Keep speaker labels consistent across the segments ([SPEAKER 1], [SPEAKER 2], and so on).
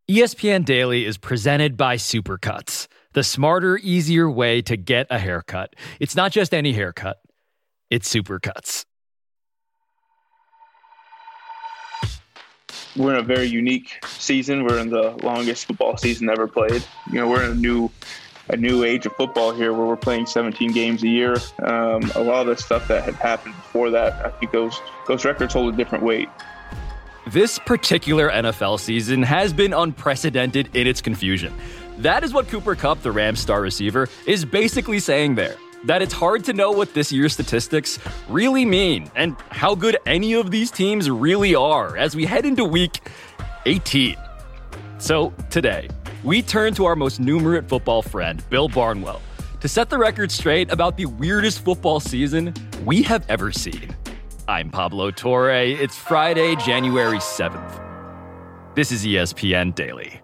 [SPEAKER 1] ESPN Daily is presented by Supercuts, the smarter, easier way to get a haircut. It's not just any haircut, it's Supercuts.
[SPEAKER 2] We're in a very unique season. We're in the longest football season ever played. We're in a new age of football here where we're playing 17 games a year. A lot of the stuff that had happened before that, I think those records hold a different weight.
[SPEAKER 1] This particular NFL season has been unprecedented in its confusion. That is what Cooper Kupp, the Rams star receiver, is basically saying there. That it's hard to know what this year's statistics really mean and how good any of these teams really are as we head into week 18. So today, we turn to our most numerate football friend, Bill Barnwell, to set the record straight about the weirdest football season we have ever seen. I'm Pablo Torre. It's Friday, January 7th. This is ESPN Daily.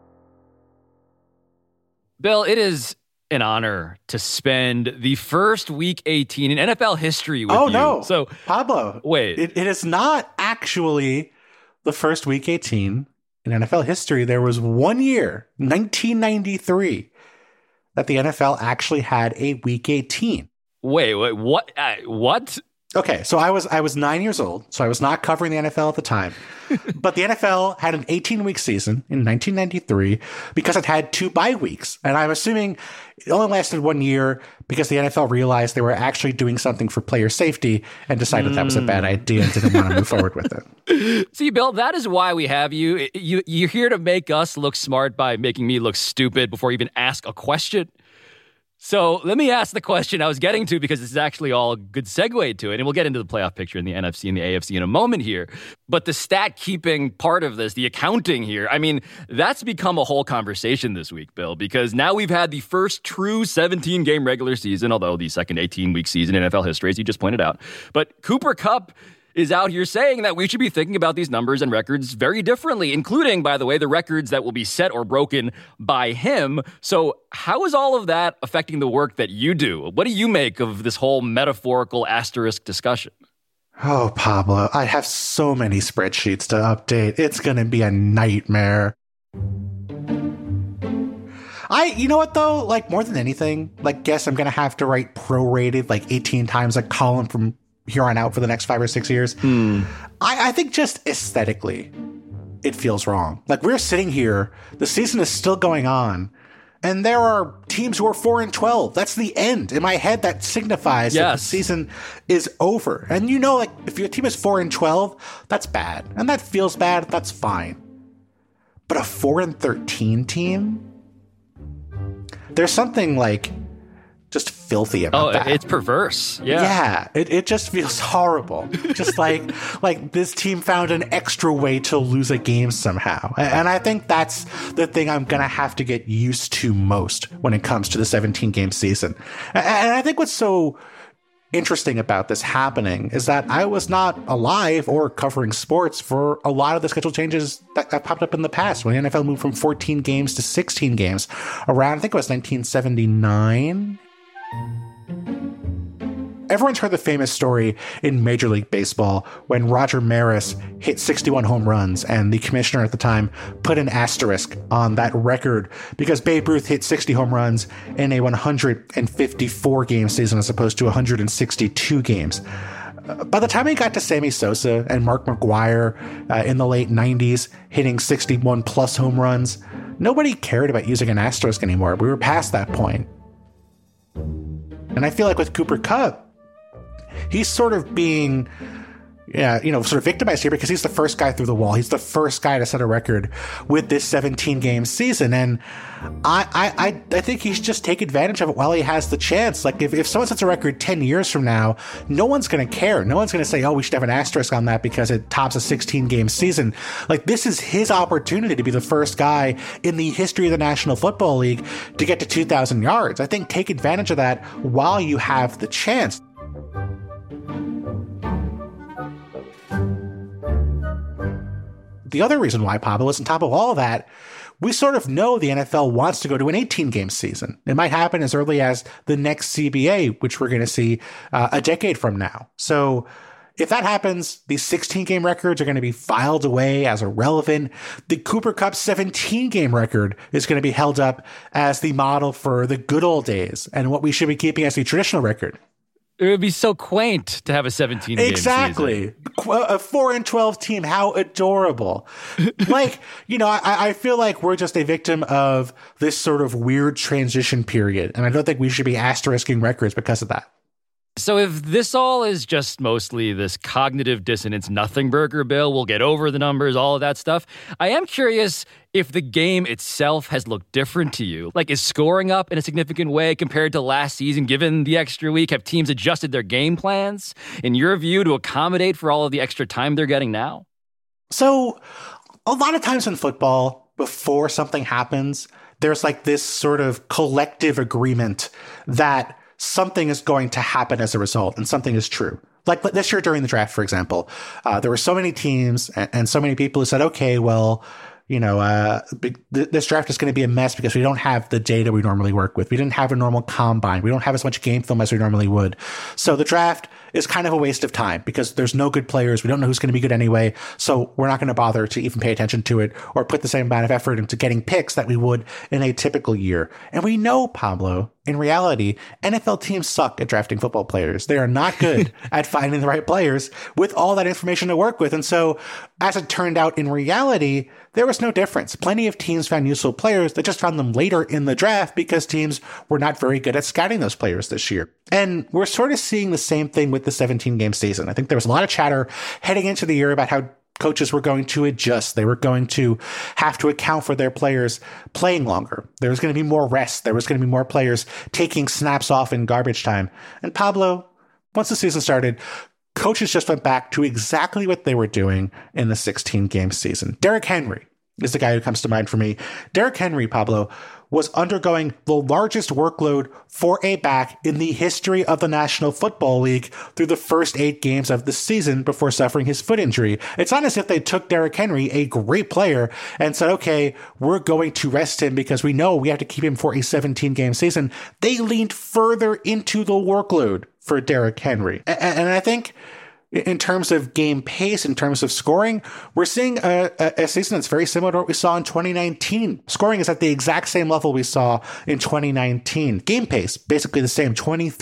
[SPEAKER 1] Bill, it is an honor to spend the first week 18 in NFL history with you.
[SPEAKER 3] Oh, no.
[SPEAKER 1] So,
[SPEAKER 3] Pablo,
[SPEAKER 1] wait.
[SPEAKER 3] It is not actually the first week 18 in NFL history. There was 1 year, 1993, that the NFL actually had a week 18.
[SPEAKER 1] Wait, what? What?
[SPEAKER 3] Okay, so I was 9 years old, so I was not covering the NFL at the time. But the NFL had an 18-week season in 1993 because it had 2 bye weeks. And I'm assuming it only lasted 1 year because the NFL realized they were actually doing something for player safety and decided that was a bad idea and didn't want to move forward with it.
[SPEAKER 1] See, Bill, that is why we have you. You're here to make us look smart by making me look stupid before you even ask a question. So let me ask the question I was getting to because this is actually all a good segue to it. And we'll get into the playoff picture in the NFC and the AFC in a moment here. But the stat keeping part of this, the accounting here, I mean, that's become a whole conversation this week, Bill, because now we've had the first true 17-game regular season, although the second 18-week season in NFL history, as you just pointed out. But Cooper Kupp is out here saying that we should be thinking about these numbers and records very differently, including, by the way, the records that will be set or broken by him. So how is all of that affecting the work that you do? What do you make of this whole metaphorical asterisk discussion?
[SPEAKER 3] Oh, Pablo, I have so many spreadsheets to update. It's going to be a nightmare. You know what, though? Like, more than anything, guess I'm going to have to write prorated, 18 times a column from here on out for the next 5 or 6 years. I think just aesthetically, it feels wrong. We're sitting here, the season is still going on, and there are teams who are 4-12. That's the end. In my head, that signifies that the season is over. And if your team is 4-12, that's bad. And that feels bad, that's fine. But a 4-13 team? There's something just filthy about that.
[SPEAKER 1] It's perverse.
[SPEAKER 3] Yeah. It just feels horrible. Just like this team found an extra way to lose a game somehow. And I think that's the thing I'm going to have to get used to most when it comes to the 17-game season. And I think what's so interesting about this happening is that I was not alive or covering sports for a lot of the schedule changes that popped up in the past when the NFL moved from 14 games to 16 games around, I think it was 1979. Everyone's heard the famous story in Major League Baseball when Roger Maris hit 61 home runs and the commissioner at the time put an asterisk on that record because Babe Ruth hit 60 home runs in a 154-game season as opposed to 162 games. By the time he got to Sammy Sosa and Mark McGwire in the late 90s hitting 61-plus home runs, nobody cared about using an asterisk anymore. We were past that point. And I feel like with Cooper Kupp, he's sort of being, sort of victimized here because he's the first guy through the wall. He's the first guy to set a record with this 17-game season. And I think he should just take advantage of it while he has the chance. If someone sets a record 10 years from now, no one's going to care. No one's going to say, oh, we should have an asterisk on that because it tops a 16-game season. This is his opportunity to be the first guy in the history of the National Football League to get to 2,000 yards. I think take advantage of that while you have the chance. The other reason why, Pablo, is on top of all of that, we sort of know the NFL wants to go to an 18-game season. It might happen as early as the next CBA, which we're going to see a decade from now. So if that happens, these 16-game records are going to be filed away as irrelevant. The Cooper Kupp 17-game record is going to be held up as the model for the good old days and what we should be keeping as the traditional record.
[SPEAKER 1] It would be so quaint to have a 17-game
[SPEAKER 3] exactly.
[SPEAKER 1] season.
[SPEAKER 3] A 4-12 team. How adorable. Like, I feel like we're just a victim of this sort of weird transition period. And I don't think we should be asterisking records because of that.
[SPEAKER 1] So if this all is just mostly this cognitive dissonance nothing burger, Bill, we'll get over the numbers, all of that stuff. I am curious if the game itself has looked different to you. Like, is scoring up in a significant way compared to last season, given the extra week? Have teams adjusted their game plans, in your view, to accommodate for all of the extra time they're getting now?
[SPEAKER 3] So a lot of times in football, before something happens, there's like this sort of collective agreement that something is going to happen as a result, and something is true. Like this year during the draft, for example, there were so many teams and so many people who said, okay, well, this draft is going to be a mess because we don't have the data we normally work with. We didn't have a normal combine. We don't have as much game film as we normally would. So the draft is kind of a waste of time because there's no good players. We don't know who's going to be good anyway. So we're not going to bother to even pay attention to it or put the same amount of effort into getting picks that we would in a typical year. And we know, Pablo, in reality, NFL teams suck at drafting football players. They are not good at finding the right players with all that information to work with. And so, as it turned out in reality, there was no difference. Plenty of teams found useful players. They just found them later in the draft because teams were not very good at scouting those players this year. And we're sort of seeing the same thing with the 17-game season. I think there was a lot of chatter heading into the year about how coaches were going to adjust. They were going to have to account for their players playing longer. There was going to be more rest. There was going to be more players taking snaps off in garbage time. And Pablo, once the season started, coaches just went back to exactly what they were doing in the 16-game season. Derrick Henry is the guy who comes to mind for me. Derrick Henry, Pablo, was undergoing the largest workload for a back in the history of the National Football League through the first 8 games of the season before suffering his foot injury. It's not as if they took Derrick Henry, a great player, and said, okay, we're going to rest him because we know we have to keep him for a 17-game season. They leaned further into the workload for Derrick Henry. And I think in terms of game pace, in terms of scoring, we're seeing a season that's very similar to what we saw in 2019. Scoring is at the exact same level we saw in 2019. Game pace, basically the same,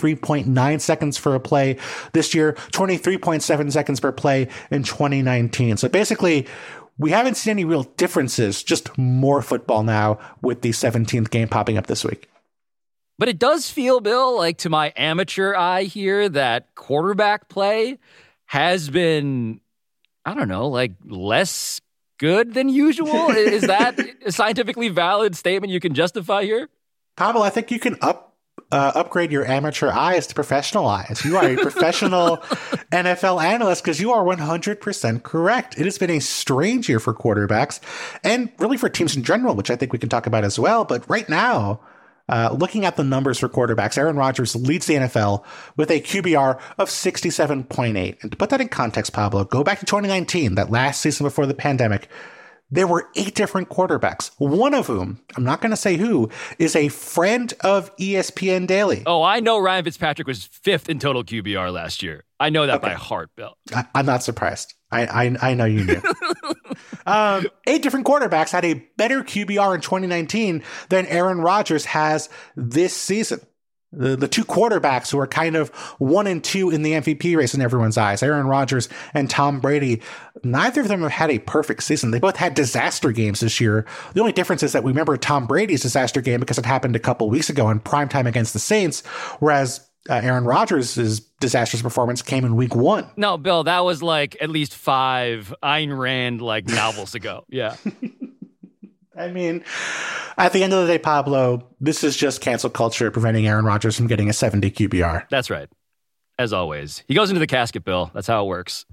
[SPEAKER 3] 23.9 seconds for a play this year, 23.7 seconds per play in 2019. So basically, we haven't seen any real differences, just more football now with the 17th game popping up this week.
[SPEAKER 1] But it does feel, Bill, like to my amateur eye here, that quarterback play has been, I don't know, like less good than usual. Is that a scientifically valid statement you can justify here?
[SPEAKER 3] Pablo, I think you can upgrade your amateur eyes to professional eyes. You are a professional NFL analyst because you are 100% correct. It has been a strange year for quarterbacks and really for teams in general, which I think we can talk about as well. But right now, looking at the numbers for quarterbacks, Aaron Rodgers leads the NFL with a QBR of 67.8. And to put that in context, Pablo, go back to 2019, that last season before the pandemic. There were 8 different quarterbacks, one of whom, I'm not going to say who, is a friend of ESPN Daily.
[SPEAKER 1] Oh, I know Ryan Fitzpatrick was 5th in total QBR last year. I know that by heart, Bill.
[SPEAKER 3] I'm not surprised. I know you knew. 8 different quarterbacks had a better QBR in 2019 than Aaron Rodgers has this season. The 2 quarterbacks who are kind of 1 and 2 in the MVP race in everyone's eyes, Aaron Rodgers and Tom Brady, neither of them have had a perfect season. They both had disaster games this year. The only difference is that we remember Tom Brady's disaster game because it happened a couple weeks ago in primetime against the Saints, whereas Aaron Rodgers' disastrous performance came in week 1.
[SPEAKER 1] No, Bill, that was like at least 5 Ayn Rand like novels ago. Yeah.
[SPEAKER 3] I mean, at the end of the day, Pablo, this is just cancel culture preventing Aaron Rodgers from getting a 70 QBR.
[SPEAKER 1] That's right. As always. He goes into the casket, Bill. That's how it works.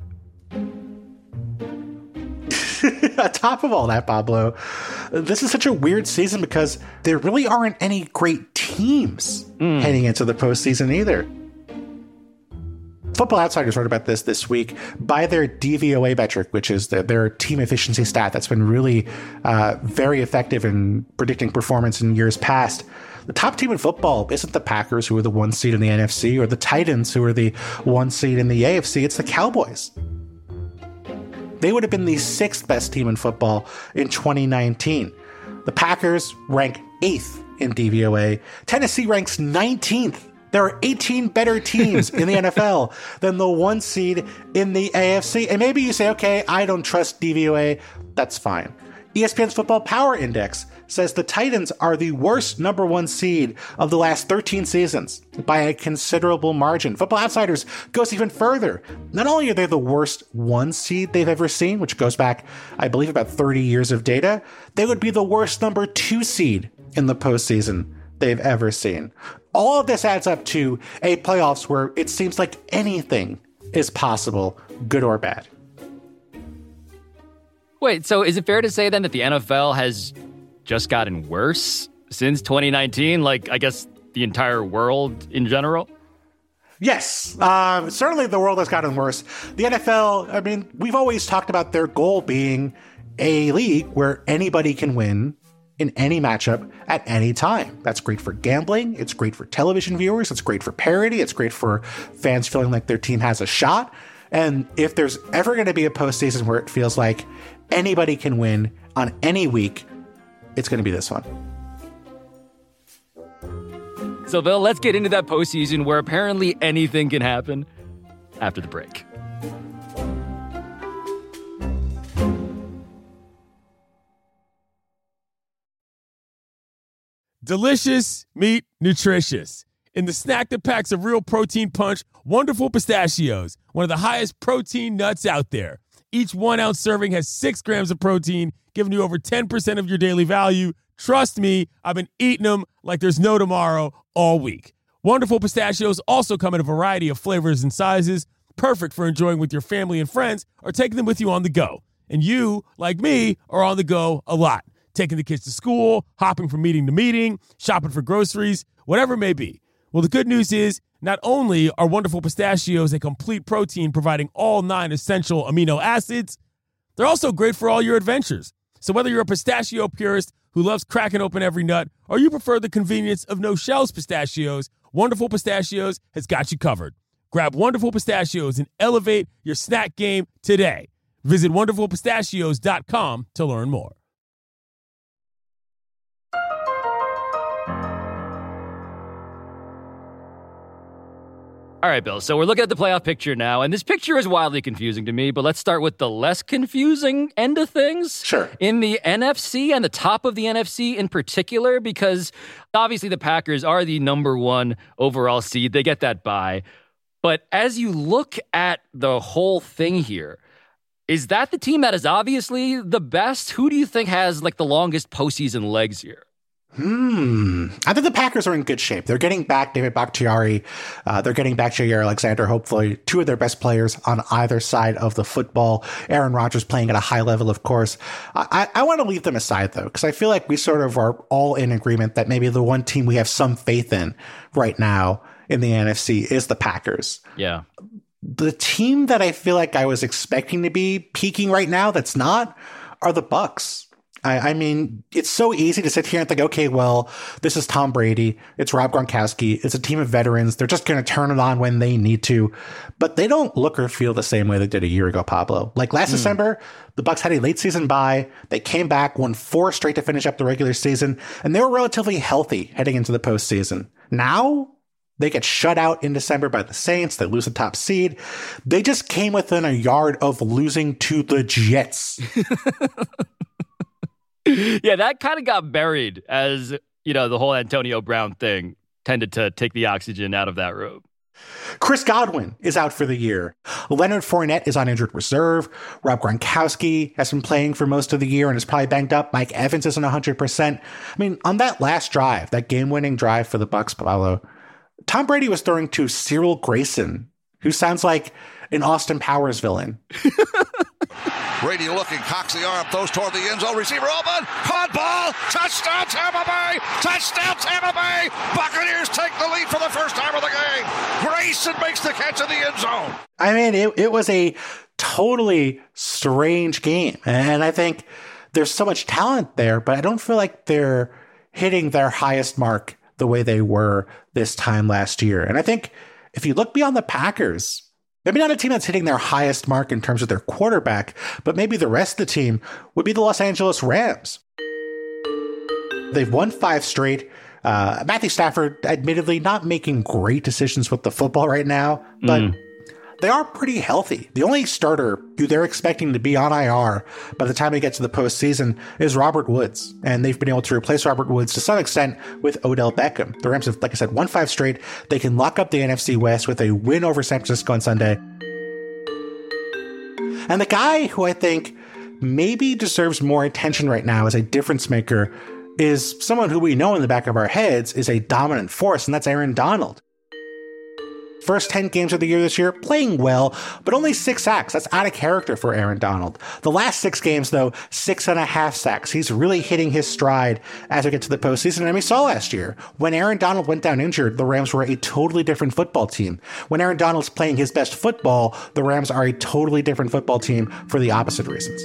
[SPEAKER 3] On top of all that, Pablo, this is such a weird season because there really aren't any great teams heading into the postseason either. Football Outsiders wrote about this week by their DVOA metric, which is their team efficiency stat that's been really very effective in predicting performance in years past. The top team in football isn't the Packers, who are the 1 seed in the NFC, or the Titans, who are the 1 seed in the AFC. It's the Cowboys. They would have been the 6th best team in football in 2019. The Packers rank 8th in DVOA. Tennessee ranks 19th. There are 18 better teams in the NFL than the 1 seed in the AFC. And maybe you say, okay, I don't trust DVOA. That's fine. ESPN's Football Power Index says the Titans are the worst number 1 seed of the last 13 seasons by a considerable margin. Football Outsiders goes even further. Not only are they the worst 1 seed they've ever seen, which goes back, I believe, about 30 years of data, they would be the worst number 2 seed in the postseason they've ever seen. All of this adds up to a playoffs where it seems like anything is possible, good or bad.
[SPEAKER 1] Wait, so is it fair to say then that the NFL has just gotten worse since 2019? Like, I guess the entire world in general?
[SPEAKER 3] Yes, certainly the world has gotten worse. The NFL, I mean, we've always talked about their goal being a league where anybody can win in any matchup at any time. That's great for gambling. It's great for television viewers. It's great for parity. It's great for fans feeling like their team has a shot. And if there's ever going to be a postseason where it feels like anybody can win on any week, it's going to be this one.
[SPEAKER 1] So, Bill, let's get into that postseason where apparently anything can happen after the break.
[SPEAKER 4] Delicious, meat, nutritious. In the snack that packs a real protein punch, Wonderful Pistachios, one of the highest protein nuts out there. Each 1 ounce serving has 6 grams of protein, giving you over 10% of your daily value. Trust me, I've been eating them like there's no tomorrow all week. Wonderful Pistachios also come in a variety of flavors and sizes, perfect for enjoying with your family and friends or taking them with you on the go. And you, like me, are on the go a lot. Taking the kids to school, hopping from meeting to meeting, shopping for groceries, whatever it may be. Well, the good news is not only are Wonderful Pistachios a complete protein providing all 9 essential amino acids, they're also great for all your adventures. So whether you're a pistachio purist who loves cracking open every nut or you prefer the convenience of no-shells pistachios, Wonderful Pistachios has got you covered. Grab Wonderful Pistachios and elevate your snack game today. Visit WonderfulPistachios.com to learn more.
[SPEAKER 1] All right, Bill, so we're looking at the playoff picture now, and this picture is wildly confusing to me, but let's start with the less confusing end of things.
[SPEAKER 3] Sure.
[SPEAKER 1] In the NFC and the top of the NFC in particular, because obviously the Packers are the number 1 overall seed. They get that bye. But as you look at the whole thing here, is that the team that is obviously the best? Who do you think has like the longest postseason legs here?
[SPEAKER 3] I think the Packers are in good shape. They're getting back David Bakhtiari. They're getting back Jair Alexander, hopefully 2 of their best players on either side of the football. Aaron Rodgers playing at a high level, of course. I want to leave them aside, though, because I feel like we sort of are all in agreement that maybe the one team we have some faith in right now in the NFC is the Packers.
[SPEAKER 1] Yeah.
[SPEAKER 3] The team that I feel like I was expecting to be peaking right now that's not are the Bucs. I mean, it's so easy to sit here and think, okay, well, this is Tom Brady. It's Rob Gronkowski. It's a team of veterans. They're just going to turn it on when they need to. But they don't look or feel the same way they did a year ago, Pablo. Like last December, the Bucs had a late season bye. They came back, won 4 straight to finish up the regular season, and they were relatively healthy heading into the postseason. Now, they get shut out in December by the Saints. They lose the top seed. They just came within a yard of losing to the Jets.
[SPEAKER 1] Yeah, that kind of got buried as, you know, the whole Antonio Brown thing tended to take the oxygen out of that room.
[SPEAKER 3] Chris Godwin is out for the year. Leonard Fournette is on injured reserve. Rob Gronkowski has been playing for most of the year and is probably banged up. Mike Evans isn't 100%. I mean, on that last drive, that game-winning drive for the Bucs, Pablo, Tom Brady was throwing to Cyril Grayson, who sounds like an Austin Powers villain.
[SPEAKER 5] Brady looking, cocks the arm, throws toward the end zone, receiver open, caught ball, touchdown Tampa Bay, touchdown Tampa Bay, Buccaneers take the lead for the first time of the game. Grayson makes the catch in the end zone.
[SPEAKER 3] I mean, it was a totally strange game, and I think there's so much talent there, but I don't feel like they're hitting their highest mark the way they were this time last year. And I think if you look beyond the Packers, maybe not a team that's hitting their highest mark in terms of their quarterback, but maybe the rest of the team would be the Los Angeles Rams. They've won 5 straight. Matthew Stafford, admittedly, not making great decisions with the football right now, but they are pretty healthy. The only starter who they're expecting to be on IR by the time they get to the postseason is Robert Woods. And they've been able to replace Robert Woods to some extent with Odell Beckham. The Rams have, like I said, won 5 straight. They can lock up the NFC West with a win over San Francisco on Sunday. And the guy who I think maybe deserves more attention right now as a difference maker is someone who we know in the back of our heads is a dominant force, and that's Aaron Donald. First 10 games of the year this year, playing well, but only 6 sacks. That's out of character for Aaron Donald. The last 6 games, though, 6.5 sacks. He's really hitting his stride as we get to the postseason. And we saw last year, when Aaron Donald went down injured, the Rams were a totally different football team. When Aaron Donald's playing his best football, the Rams are a totally different football team for the opposite reasons.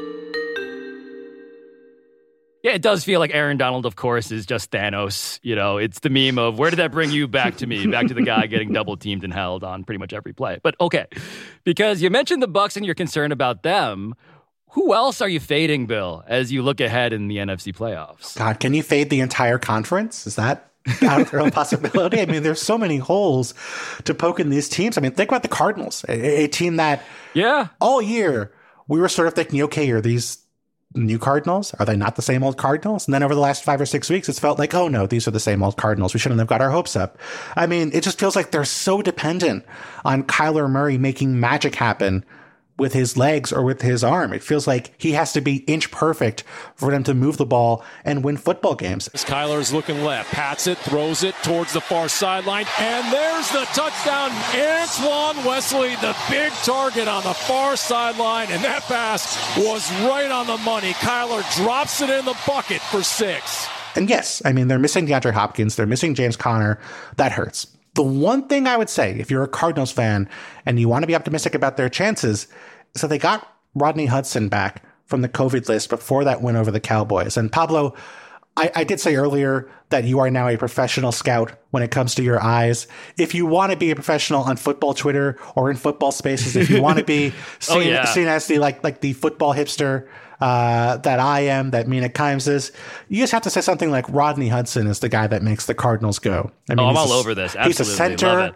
[SPEAKER 1] Yeah, it does feel like Aaron Donald, of course, is just Thanos. You know, it's the meme of, where did that bring you back to me? Back to the guy getting double teamed and held on pretty much every play. But okay, because you mentioned the Bucs and you're concerned about them. Who else are you fading, Bill, as you look ahead in the NFC playoffs?
[SPEAKER 3] God, can you fade the entire conference? Is that out of their own possibility? I mean, there's so many holes to poke in these teams. I mean, think about the Cardinals, a team that all year we were sort of thinking, okay, are these new Cardinals? Are they not the same old Cardinals? And then over the last 5 or 6 weeks, it's felt like, oh no, these are the same old Cardinals. We shouldn't have got our hopes up. I mean, it just feels like they're so dependent on Kyler Murray making magic happen with his legs or with his arm. It feels like he has to be inch perfect for them to move the ball and win football games.
[SPEAKER 6] Kyler's looking left, pats it, throws it towards the far sideline, and there's the touchdown. Antoine Wesley, the big target on the far sideline, and that pass was right on the money. Kyler drops it in the bucket for 6.
[SPEAKER 3] And yes, I mean, they're missing DeAndre Hopkins, they're missing James Conner. That hurts. The one thing I would say, if you're a Cardinals fan and you want to be optimistic about their chances, is that they got Rodney Hudson back from the COVID list before that win over the Cowboys. And Pablo, I did say earlier that you are now a professional scout when it comes to your eyes. If you want to be a professional on football Twitter or in football spaces, if you want to be seen as the like the football hipster that I am, that Mina Kimes is, you just have to say something like Rodney Hudson is the guy that makes the Cardinals go. I mean,
[SPEAKER 1] I'm all over this. Absolutely.
[SPEAKER 3] He's a center.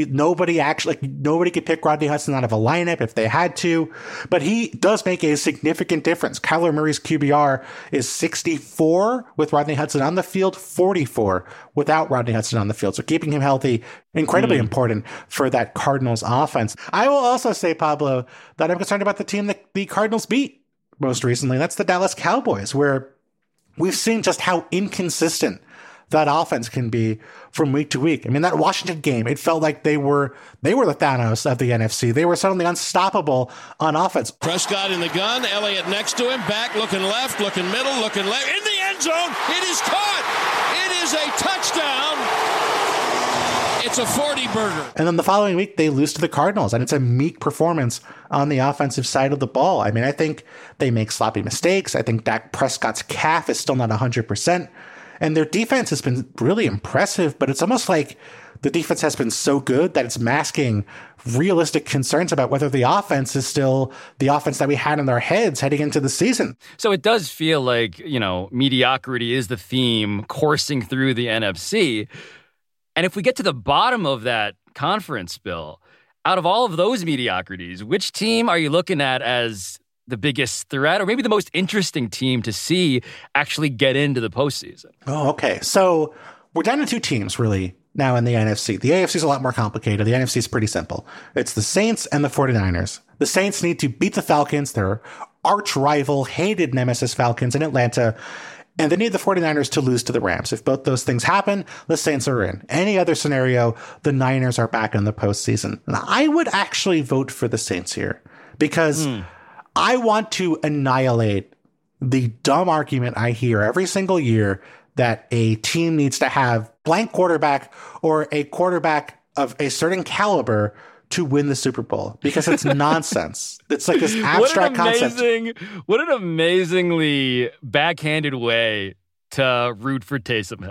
[SPEAKER 3] Nobody could pick Rodney Hudson out of a lineup if they had to, but he does make a significant difference. Kyler Murray's QBR is 64 with Rodney Hudson on the field, 44 without Rodney Hudson on the field. So keeping him healthy, incredibly important for that Cardinals offense. I will also say, Pablo, that I'm concerned about the team that the Cardinals beat most recently. That's the Dallas Cowboys, where we've seen just how inconsistent that offense can be from week to week. I mean, that Washington game, it felt like they were the Thanos of the NFC. They were suddenly unstoppable on offense.
[SPEAKER 6] Prescott in the gun, Elliott next to him, back looking left, looking middle, looking left, in the end zone. It is caught. It is a touchdown. It's a 40-burger.
[SPEAKER 3] And then the following week, they lose to the Cardinals, and it's a meek performance on the offensive side of the ball. I mean, I think they make sloppy mistakes. I think Dak Prescott's calf is still not 100%. And their defense has been really impressive, but it's almost like the defense has been so good that it's masking realistic concerns about whether the offense is still the offense that we had in our heads heading into the season.
[SPEAKER 1] So it does feel like, mediocrity is the theme coursing through the NFC. And if we get to the bottom of that conference, Bill, out of all of those mediocrities, which team are you looking at as the biggest threat, or maybe the most interesting team to see actually get into the postseason?
[SPEAKER 3] Oh, okay. So we're down to 2 teams, really, now in the NFC. The AFC is a lot more complicated. The NFC is pretty simple. It's the Saints and the 49ers. The Saints need to beat the Falcons, their arch rival, hated nemesis Falcons in Atlanta, and they need the 49ers to lose to the Rams. If both those things happen, the Saints are in. Any other scenario, the Niners are back in the postseason. And I would actually vote for the Saints here, because I want to annihilate the dumb argument I hear every single year that a team needs to have blank quarterback or a quarterback of a certain caliber to win the Super Bowl, because it's nonsense. It's like this abstract concept.
[SPEAKER 1] What an amazingly backhanded way to root for Taysom Hill.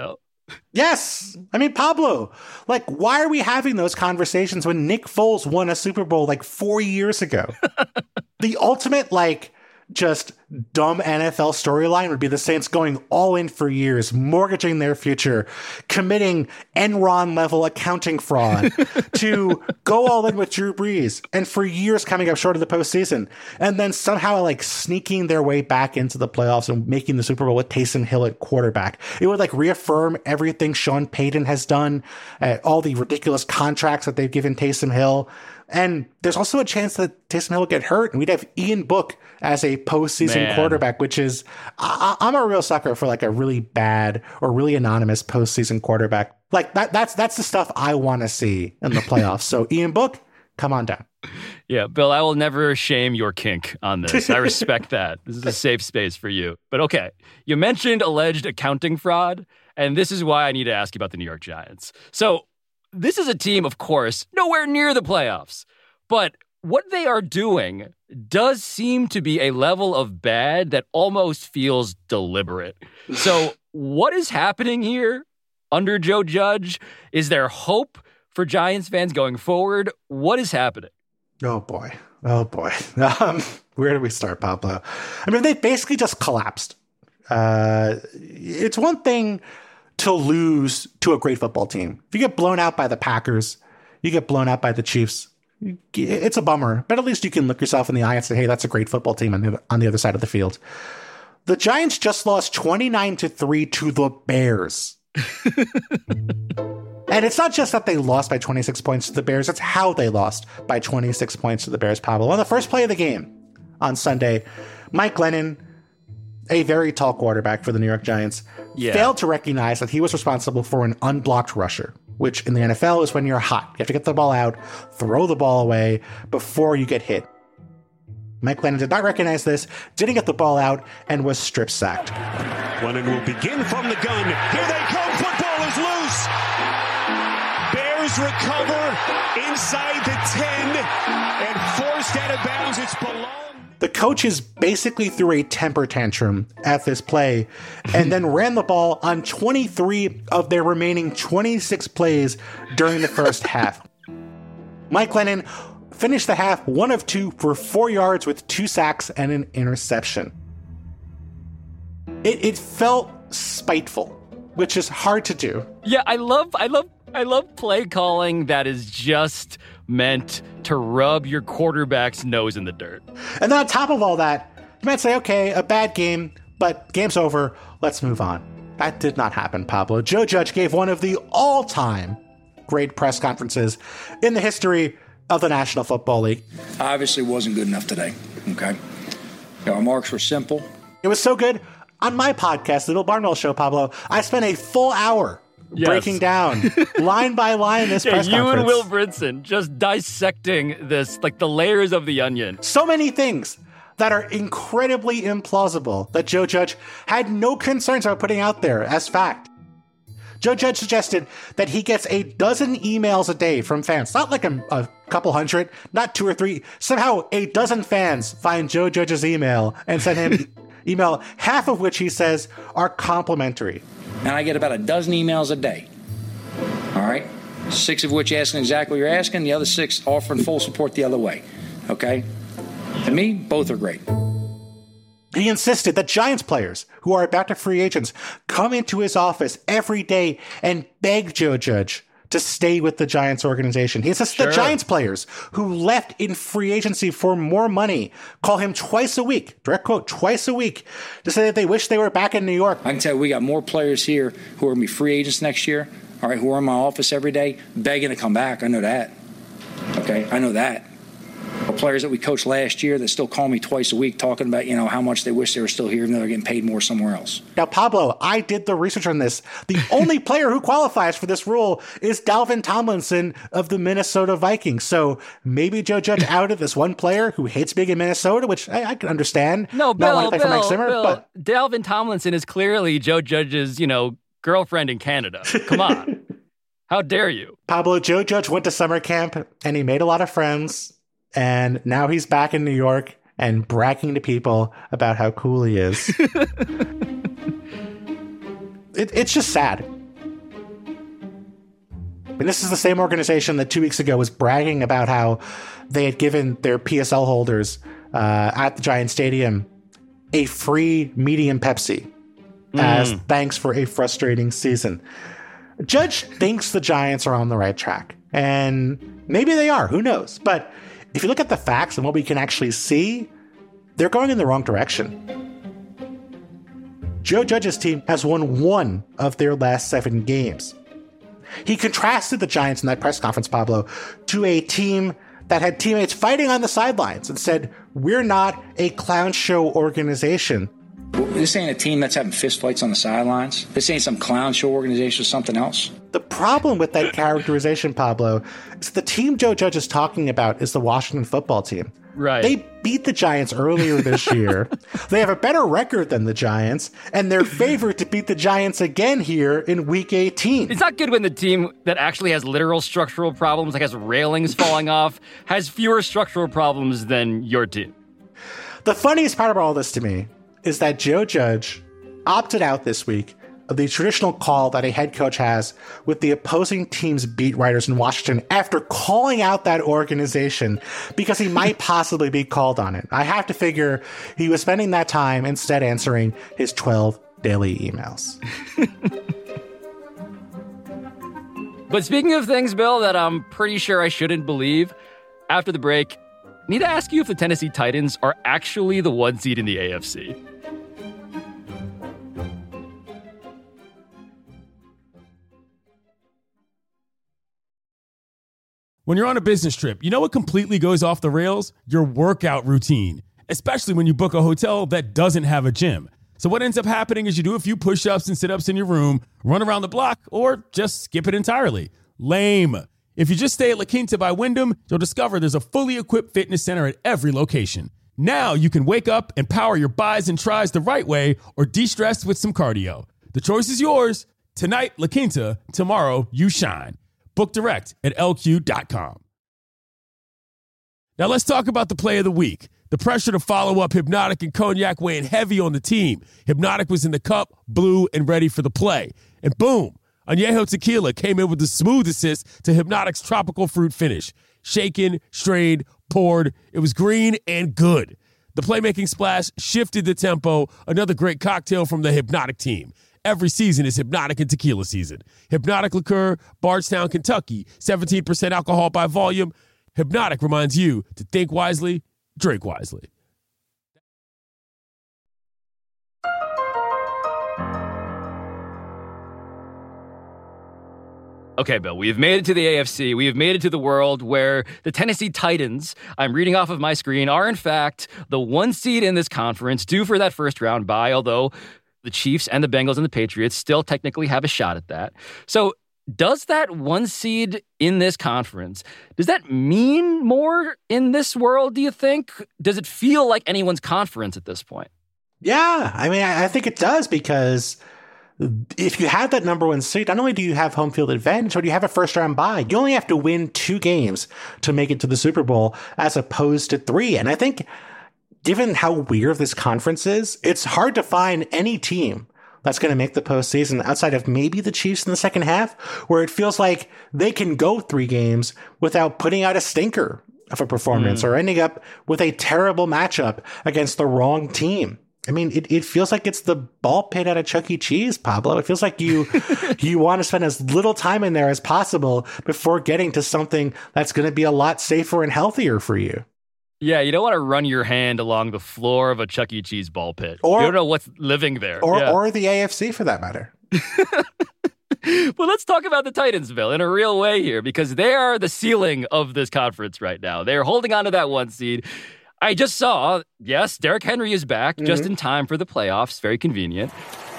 [SPEAKER 3] Yes. I mean, Pablo, like, why are we having those conversations when Nick Foles won a Super Bowl like 4 years ago? The ultimate, like, just dumb NFL storyline would be the Saints going all in for years, mortgaging their future, committing Enron level accounting fraud to go all in with Drew Brees, and for years coming up short of the postseason, and then somehow like sneaking their way back into the playoffs and making the Super Bowl with Taysom Hill at quarterback. It would like reaffirm everything Sean Payton has done, all the ridiculous contracts that they've given Taysom Hill. And there's also a chance that Taysom Hill will get hurt, and we'd have Ian Book as a postseason quarterback, which is, I'm a real sucker for like a really bad or really anonymous postseason quarterback. Like that's the stuff I want to see in the playoffs. So Ian Book, come on down.
[SPEAKER 1] Yeah, Bill, I will never shame your kink on this. I respect that. This is a safe space for you. But okay, you mentioned alleged accounting fraud, and this is why I need to ask you about the New York Giants. So this is a team, of course, nowhere near the playoffs, but what they are doing does seem to be a level of bad that almost feels deliberate. So what is happening here under Joe Judge? Is there hope for Giants fans going forward? What is happening?
[SPEAKER 3] Oh, boy. Where do we start, Pablo? I mean, they basically just collapsed. It's one thing to lose to a great football team. If you get blown out by the Packers, you get blown out by the Chiefs, it's a bummer, but at least you can look yourself in the eye and say, hey, that's a great football team on the other side of the field. The Giants just lost 29-3 to the Bears. And it's not just that they lost by 26 points to the Bears, it's how they lost by 26 points to the Bears, Pablo. On the first play of the game on Sunday, Mike Glennon, a very tall quarterback for the New York Giants, failed to recognize that he was responsible for an unblocked rusher, which in the NFL is when you're hot. You have to get the ball out, throw the ball away before you get hit. Mike Glennon did not recognize this, didn't get the ball out, and was strip sacked.
[SPEAKER 7] Glennon will begin from the gun. Here they come. Football is loose. Bears recover inside the 10 and forced out of bounds. It's below.
[SPEAKER 3] The coaches basically threw a temper tantrum at this play and then ran the ball on 23 of their remaining 26 plays during the first half. Mike Glennon finished the half 1 of 2 for 4 yards with 2 sacks and an interception. It felt spiteful, which is hard to do.
[SPEAKER 1] Yeah, I love play calling that is just meant to rub your quarterback's nose in the dirt.
[SPEAKER 3] And then on top of all that, you might say, okay, a bad game, but game's over. Let's move on. That did not happen, Pablo. Joe Judge gave one of the all-time great press conferences in the history of the National Football League.
[SPEAKER 8] Obviously wasn't good enough today, okay? Our remarks were simple.
[SPEAKER 3] It was so good. On my podcast, The Bill Barnwell Show, Pablo, I spent a full hour breaking down line by line this press conference.
[SPEAKER 1] You and Will Brinson just dissecting this, like the layers of the onion.
[SPEAKER 3] So many things that are incredibly implausible that Joe Judge had no concerns about putting out there as fact. Joe Judge suggested that he gets a dozen emails a day from fans, not like a couple hundred, not 2 or 3. Somehow a dozen fans find Joe Judge's email and send him email, half of which he says are complimentary.
[SPEAKER 8] And I get about a dozen emails a day. All right? 6 of which asking exactly what you're asking, the other 6 offering full support the other way. Okay? To me, both are great.
[SPEAKER 3] He insisted that Giants players who are about to free agents come into his office every day and beg Joe Judge to stay with the Giants organization. He insists that Giants players who left in free agency for more money call him twice a week, direct quote, twice a week, to say that they wish they were back in New York.
[SPEAKER 8] I can tell you we got more players here who are going to be free agents next year, all right, who are in my office every day begging to come back. I know that. Okay, I know that. Or players that we coached last year that still call me twice a week talking about, how much they wish they were still here even though they're getting paid more somewhere else.
[SPEAKER 3] Now, Pablo, I did the research on this. The only player who qualifies for this rule is Dalvin Tomlinson of the Minnesota Vikings. So maybe Joe Judge outed this one player who hates being in Minnesota, which I can understand.
[SPEAKER 1] No, Bill, but Dalvin Tomlinson is clearly Joe Judge's, girlfriend in Canada. Come on. How dare you?
[SPEAKER 3] Pablo, Joe Judge went to summer camp and he made a lot of friends. And now he's back in New York and bragging to people about how cool he is. It's just sad. And this is the same organization that 2 weeks ago was bragging about how they had given their PSL holders at the Giant Stadium a free medium Pepsi as thanks for a frustrating season. Judge thinks the Giants are on the right track, and maybe they are. Who knows? But if you look at the facts and what we can actually see, they're going in the wrong direction. Joe Judge's team has won 1 of their last 7 games. He contrasted the Giants in that press conference, Pablo, to a team that had teammates fighting on the sidelines and said, "We're not a clown show organization."
[SPEAKER 8] This ain't a team that's having fistfights on the sidelines. This ain't some clown show organization or something else.
[SPEAKER 3] The problem with that characterization, Pablo, is the team Joe Judge is talking about is the Washington football team.
[SPEAKER 1] Right.
[SPEAKER 3] They beat the Giants earlier this year. They have a better record than the Giants, and they're favored to beat the Giants again here in Week 18.
[SPEAKER 1] It's not good when the team that actually has literal structural problems, like has railings falling off, has fewer structural problems than your team.
[SPEAKER 3] The funniest part about all this to me is that Joe Judge opted out this week of the traditional call that a head coach has with the opposing team's beat writers in Washington after calling out that organization because he might possibly be called on it. I have to figure he was spending that time instead answering his 12 daily emails.
[SPEAKER 1] But speaking of things, Bill, that I'm pretty sure I shouldn't believe, after the break, I need to ask you if the Tennessee Titans are actually the 1 seed in the AFC.
[SPEAKER 4] When you're on a business trip, you know what completely goes off the rails? Your workout routine, especially when you book a hotel that doesn't have a gym. So what ends up happening is you do a few push-ups and sit-ups in your room, run around the block, or just skip it entirely. Lame. If you just stay at La Quinta by Wyndham, you'll discover there's a fully equipped fitness center at every location. Now you can wake up and power your bis and tris the right way or de-stress with some cardio. The choice is yours. Tonight, La Quinta. Tomorrow, you shine. Book direct at LQ.com. Now let's talk about the play of the week. The pressure to follow up Hypnotic and Cognac weighing heavy on the team. Hypnotic was in the cup, blue, and ready for the play. And boom, Añejo Tequila came in with the smooth assist to Hypnotic's tropical fruit finish. Shaken, strained, poured. It was green and good. The playmaking splash shifted the tempo. Another great cocktail from the Hypnotic team. Every season is Hypnotic and Tequila season. Hypnotic Liqueur, Bardstown, Kentucky, 17% alcohol by volume. Hypnotic reminds you to think wisely, drink wisely.
[SPEAKER 1] Okay, Bill, we have made it to the AFC. We have made it to the world where the Tennessee Titans, I'm reading off of my screen, are in fact the 1 seed in this conference, due for that first round bye, although the Chiefs and the Bengals and the Patriots still technically have a shot at that. So does that 1 seed in this conference, does that mean more in this world, do you think? Does it feel like anyone's conference at this point?
[SPEAKER 3] Yeah, I mean, I think it does, because if you have that number 1 seed, not only do you have home field advantage, but you have a first round bye. You only have to win 2 games to make it to the Super Bowl as opposed to 3. And I think given how weird this conference is, it's hard to find any team that's going to make the postseason outside of maybe the Chiefs in the second half, where it feels like they can go 3 games without putting out a stinker of a performance or ending up with a terrible matchup against the wrong team. I mean, it feels like it's the ball pit at a Chuck E. Cheese, Pablo. It feels like you want to spend as little time in there as possible before getting to something that's going to be a lot safer and healthier for you.
[SPEAKER 1] Yeah, you don't want to run your hand along the floor of a Chuck E. Cheese ball pit. You don't know what's living there.
[SPEAKER 3] Or the AFC, for that matter.
[SPEAKER 1] Well, let's talk about the Titans, Bill, in a real way here, because they are the ceiling of this conference right now. They're holding on to that 1 seed. I just saw, yes, Derrick Henry is back just in time for the playoffs. Very convenient.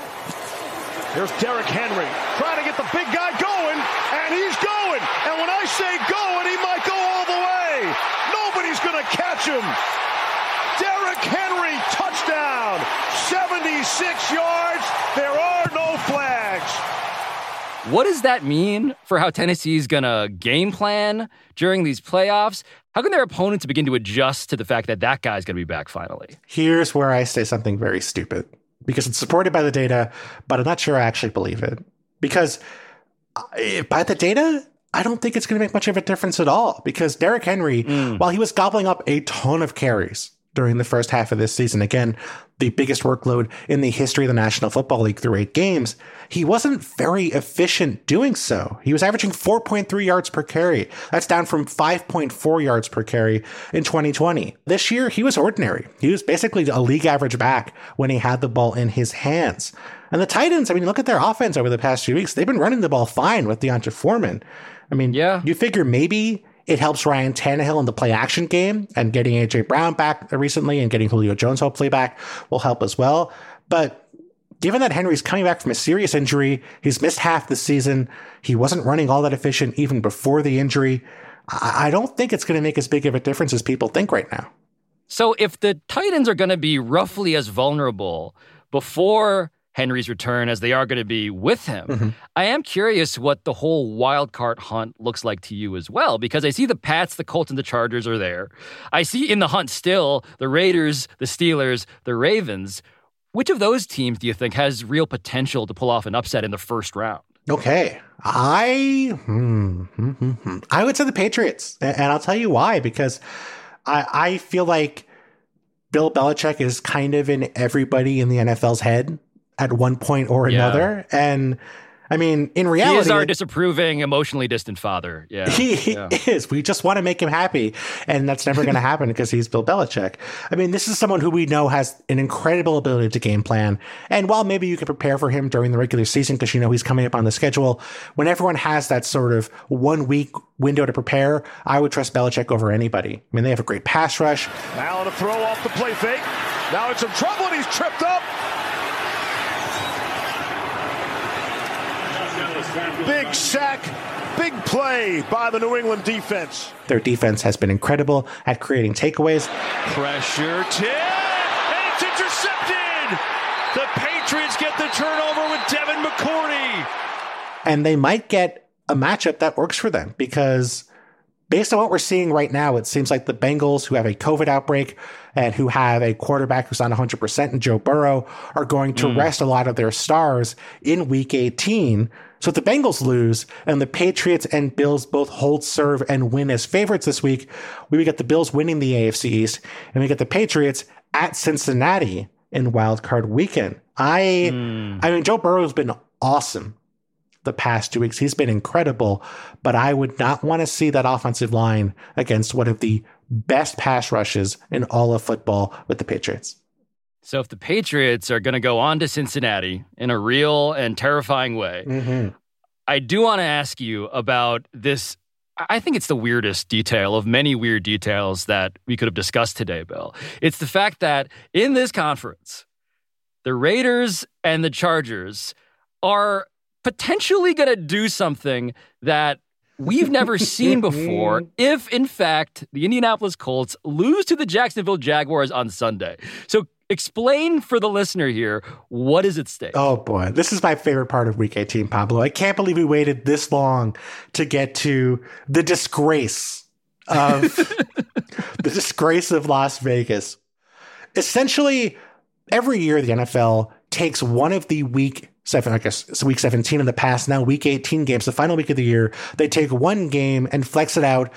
[SPEAKER 7] Here's Derrick Henry trying to get the big guy going, and he's going. And when I say going, he might go all the way. Nobody's going to catch him. Derrick Henry, touchdown. 76 yards. There are no flags.
[SPEAKER 1] What does that mean for how Tennessee's going to game plan during these playoffs? How can their opponents begin to adjust to the fact that that guy's going to be back finally?
[SPEAKER 3] Here's where I say something very stupid, because it's supported by the data, but I'm not sure I actually believe it. Because by the data, I don't think it's going to make much of a difference at all, because Derrick Henry, while he was gobbling up a ton of carries during the first half of this season, again, the biggest workload in the history of the National Football League through 8 games, he wasn't very efficient doing so. He was averaging 4.3 yards per carry. That's down from 5.4 yards per carry in 2020. This year, he was ordinary. He was basically a league average back when he had the ball in his hands. And the Titans, I mean, look at their offense over the past few weeks. They've been running the ball fine with D'Onta Foreman. I mean, you figure maybe it helps Ryan Tannehill in the play action game, and getting A.J. Brown back recently and getting Julio Jones hopefully back will help as well. But given that Henry's coming back from a serious injury, he's missed half the season, he wasn't running all that efficient even before the injury, I don't think it's going to make as big of a difference as people think right now.
[SPEAKER 1] So if the Titans are going to be roughly as vulnerable before Henry's return as they are going to be with him, I am curious what the whole wild card hunt looks like to you as well, because I see the Pats, the Colts, and the Chargers are there. I see in the hunt still the Raiders, the Steelers, the Ravens. Which of those teams do you think has real potential to pull off an upset in the first round?
[SPEAKER 3] Okay. I would say the Patriots, and I'll tell you why, because I feel like Bill Belichick is kind of in everybody in the NFL's head at one point or another. And I mean, in reality,
[SPEAKER 1] he is our disapproving, emotionally distant father. Yeah,
[SPEAKER 3] he is. We just want to make him happy. And that's never going to happen because he's Bill Belichick. I mean, this is someone who we know has an incredible ability to game plan. And while maybe you can prepare for him during the regular season because you know he's coming up on the schedule, when everyone has that sort of 1 week window to prepare, I would trust Belichick over anybody. I mean, they have a great pass rush.
[SPEAKER 7] Now to throw off the play fake. Now it's some trouble and he's tripped up. Big sack, big play by the New England defense.
[SPEAKER 3] Their defense has been incredible at creating takeaways.
[SPEAKER 7] Pressure tip, and it's intercepted. The Patriots get the turnover with Devin McCourty.
[SPEAKER 3] And they might get a matchup that works for them because based on what we're seeing right now, it seems like the Bengals, who have a COVID outbreak and who have a quarterback who's not 100% in Joe Burrow, are going to rest a lot of their stars in Week 18. So if the Bengals lose and the Patriots and Bills both hold serve and win as favorites this week, we would get the Bills winning the AFC East, and we get the Patriots at Cincinnati in Wild Card Weekend. I mean, Joe Burrow's been awesome the past 2 weeks. He's been incredible, but I would not want to see that offensive line against one of the best pass rushes in all of football with the Patriots.
[SPEAKER 1] So if the Patriots are going to go on to Cincinnati in a real and terrifying way, I do want to ask you about this. I think it's the weirdest detail of many weird details that we could have discussed today, Bill. It's the fact that in this conference, the Raiders and the Chargers are potentially going to do something that we've never seen before if, in fact, the Indianapolis Colts lose to the Jacksonville Jaguars on Sunday. So explain for the listener here, what is at stake?
[SPEAKER 3] Oh, boy. This is my favorite part of Week 18, Pablo. I can't believe we waited this long to get to the disgrace of the disgrace of Las Vegas. Essentially, every year the NFL takes one of the Week 17 in the past, now Week 18 games, the final week of the year. They take one game and flex it out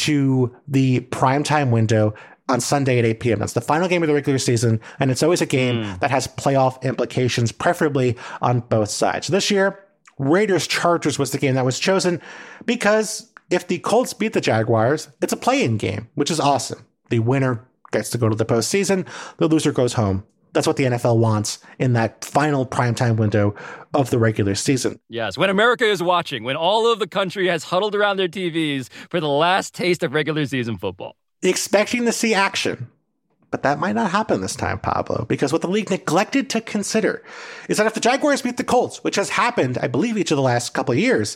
[SPEAKER 3] to the primetime window on Sunday at 8 p.m. That's the final game of the regular season, and it's always a game that has playoff implications, preferably on both sides. This year, Raiders-Chargers was the game that was chosen because if the Colts beat the Jaguars, it's a play-in game, which is awesome. The winner gets to go to the postseason, the loser goes home. That's what the NFL wants in that final primetime window of the regular season.
[SPEAKER 1] Yes, when America is watching, when all of the country has huddled around their TVs for the last taste of regular season football.
[SPEAKER 3] Expecting to see action. But that might not happen this time, Pablo, because what the league neglected to consider is that if the Jaguars beat the Colts, which has happened, I believe, each of the last couple of years,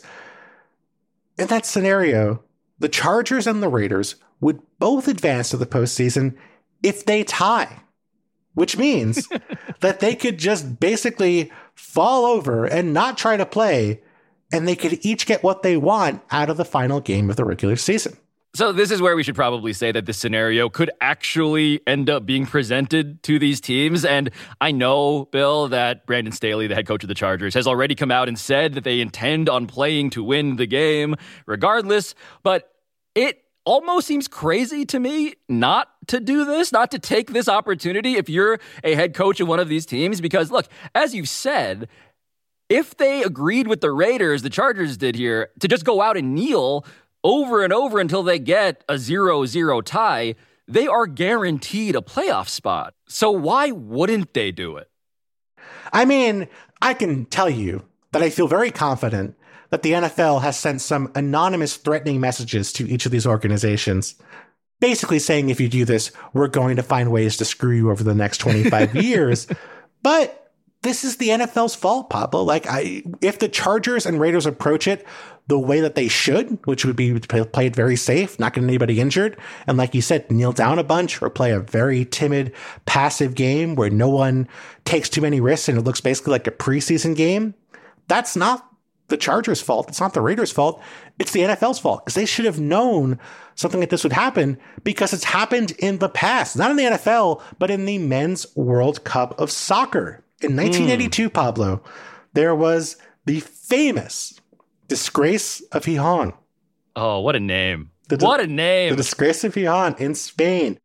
[SPEAKER 3] in that scenario, the Chargers and the Raiders would both advance to the postseason if they tie, which means that they could just basically fall over and not try to play, and they could each get what they want out of the final game of the regular season.
[SPEAKER 1] So this is where we should probably say that this scenario could actually end up being presented to these teams. And I know, Bill, that Brandon Staley, the head coach of the Chargers, has already come out and said that they intend on playing to win the game regardless. But it almost seems crazy to me not to do this, not to take this opportunity if you're a head coach of one of these teams. Because, look, as you said, if they agreed with the Raiders, the Chargers did here, to just go out and kneel over and over until they get a 0-0 tie, they are guaranteed a playoff spot. So why wouldn't they do it?
[SPEAKER 3] I mean, I can tell you that I feel very confident that the NFL has sent some anonymous threatening messages to each of these organizations, basically saying, if you do this, we're going to find ways to screw you over the next 25 years. But this is the NFL's fault, Pablo. If the Chargers and Raiders approach it the way that they should, which would be to play it very safe, not get anybody injured, and like you said, kneel down a bunch or play a very timid, passive game where no one takes too many risks and it looks basically like a preseason game, that's not the Chargers' fault. It's not the Raiders' fault. It's the NFL's fault, because they should have known something like this would happen, because it's happened in the past, not in the NFL, but in the Men's World Cup of Soccer. In 1982, Pablo, there was the famous Disgrace of Gijón.
[SPEAKER 1] Oh, what a name. What a name.
[SPEAKER 3] The Disgrace of Gijón in Spain.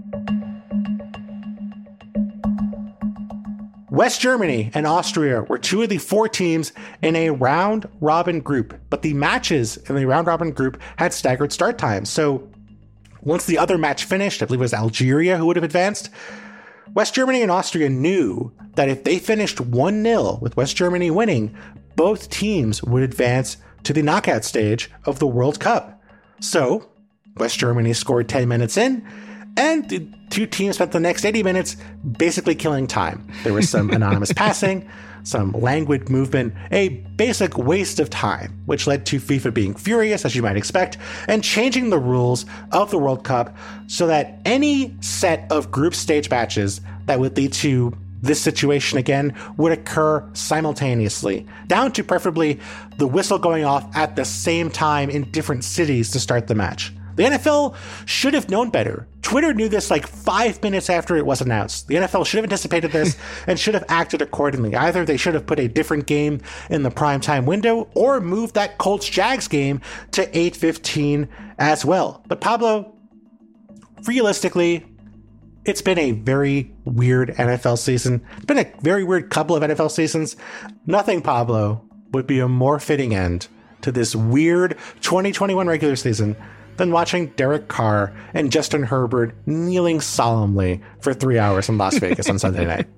[SPEAKER 3] West Germany and Austria were two of the four teams in a round-robin group, but the matches in the round-robin group had staggered start times. So once the other match finished, I believe it was Algeria who would have advanced, West Germany and Austria knew that if they finished 1-0 with West Germany winning, both teams would advance to the knockout stage of the World Cup. So West Germany scored 10 minutes in, and the two teams spent the next 80 minutes basically killing time. There was some anonymous passing, some languid movement, a basic waste of time, which led to FIFA being furious, as you might expect, and changing the rules of the World Cup so that any set of group stage matches that would lead to this situation again would occur simultaneously, down to preferably the whistle going off at the same time in different cities to start the match. The NFL should have known better. Twitter knew this like 5 minutes after it was announced. The NFL should have anticipated this and should have acted accordingly. Either they should have put a different game in the primetime window or moved that Colts-Jags game to 8:15 as well. But Pablo, realistically, it's been a very weird NFL season. It's been a very weird couple of NFL seasons. Nothing, Pablo, would be a more fitting end to this weird 2021 regular season than watching Derek Carr and Justin Herbert kneeling solemnly for 3 hours in Las Vegas on Sunday night.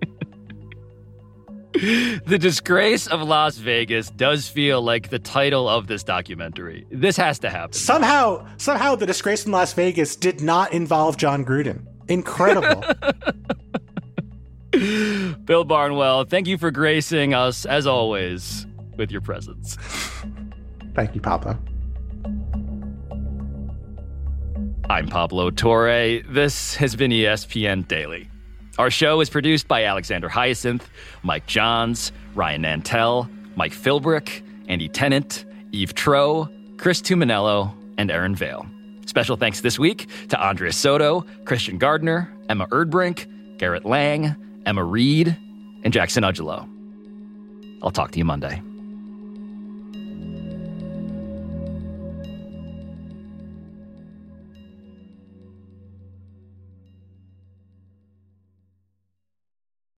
[SPEAKER 1] The Disgrace of Las Vegas does feel like the title of this documentary. This has to happen.
[SPEAKER 3] Somehow The Disgrace in Las Vegas did not involve John Gruden. Incredible.
[SPEAKER 1] Bill Barnwell, thank you for gracing us, as always, with your presence.
[SPEAKER 3] Thank you, Pablo.
[SPEAKER 1] I'm Pablo Torre. This has been ESPN Daily. Our show is produced by Alexander Hyacinth, Mike Johns, Ryan Nantel, Mike Philbrick, Andy Tennant, Eve Troe, Chris Tuminello, and Aaron Vale. Special thanks this week to Andres Soto, Christian Gardner, Emma Erdbrink, Garrett Lang, Emma Reed, and Jackson Ugelo. I'll talk to you Monday.